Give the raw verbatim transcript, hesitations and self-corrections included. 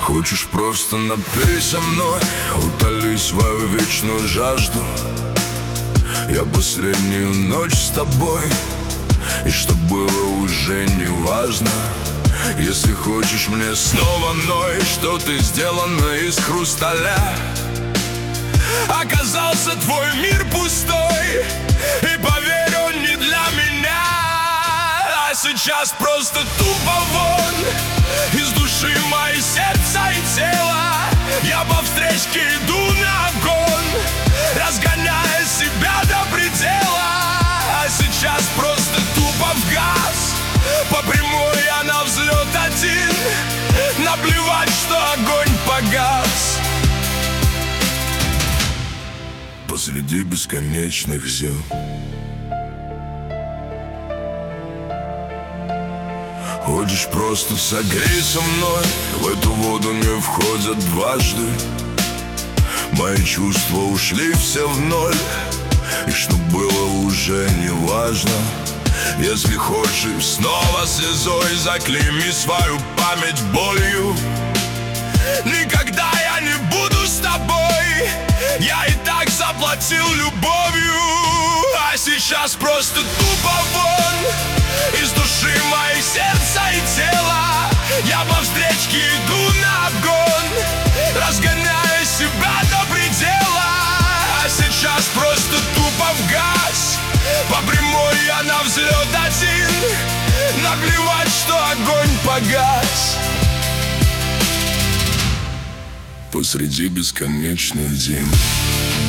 Хочешь, просто напей со мной, утоли свою вечную жажду. Я последнюю ночь с тобой, и что было уже не важно. Если хочешь мне снова ной, что ты сделана из хрусталя. Оказался твой мир пустой, и поверь, он не для меня. А сейчас просто тупо вон из души мои сердца и тело. Я по встречке иду на огонь, разгоняя себя до предела. А сейчас просто тупо в газ, по прямой я на взлет один. Наплевать, что огонь погас посреди бесконечных зим. Хочешь, просто согрей со мной, в эту воду не входят дважды. Мои чувства ушли все в ноль, и что было уже не важно. Если хочешь, снова слезой заклейми свою память болью. Никогда я не буду с тобой, я и так заплатил любовью. А сейчас просто тупо вон из души мои сердца и тело. Я по встречке иду на обгон, разгоняя себя до предела. А сейчас просто тупо в газ, по прямой я на взлет один. Наплевать, что огонь погас посреди бесконечных зим.